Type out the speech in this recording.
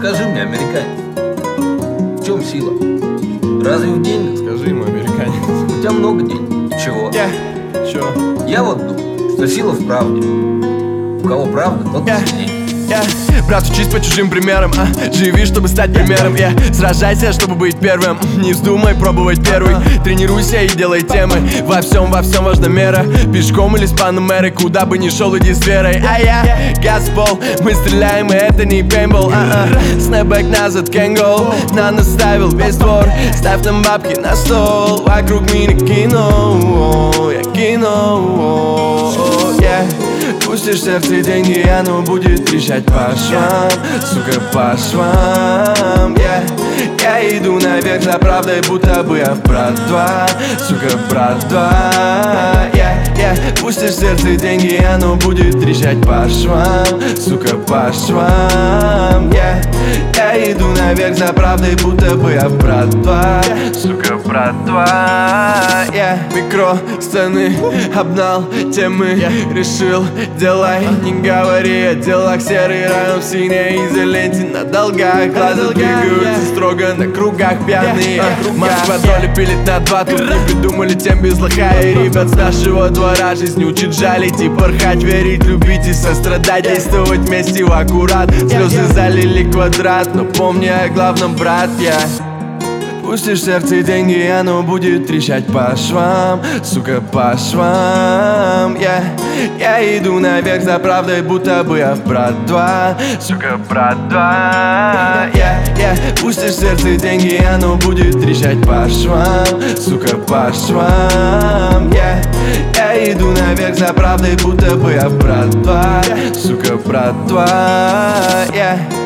скажи мне, американец, в чем сила? Разве в деньгах? Скажи ему, американец. У тебя много денег. Чего? Чё? Я вот думаю, что сила в правде. У кого правда, тот сильнее. Брат, учись по чужим примерам, живи, чтобы стать примером, сражайся, чтобы быть первым, не вздумай пробовать первый. Тренируйся и делай темы, во всем важна мера. Пешком или с Панамеры, куда бы ни шел, иди с верой. Газ в пол, мы стреляем, и это не пейнтбол. Снэпбэк назад, кэнгол, на нас ставил весь двор. Ставь нам бабки на стол, вокруг меня кино, я кино, Пустишь сердце деньги, оно будет трещать по швам, сука, по швам, Я иду наверх за правдой, будто бы я в брат 2, сука, брат 2, Пустишь сердце деньги, оно будет трещать по швам, сука, по швам, Я иду наверх за правдой, будто бы я в брат 2, сука, брат 2, Микросцены, обнал темы, решил, делай, не говори о делах. Серый район в синей изоленте, на долгах глаза двигаются строго на кругах пьяные. Москва доли пилит на 2, тут не придумали тем без лоха. И ребят с нашего двора жизнь учит жалить и порхать, верить, любить и сострадать, действовать вместе в аккурат. Слезы залили квадрат, но помни о главном, брат, Пустишь сердце деньги, оно будет трещать по швам, сука, по швам, Я иду наверх за правдой, будто бы я в брат 2, сука, брат 2, Пустишь сердце деньги, оно будет трещать по швам, сука, по швам, Я иду наверх за правдой, будто бы я в брат 2, сука, брат 2,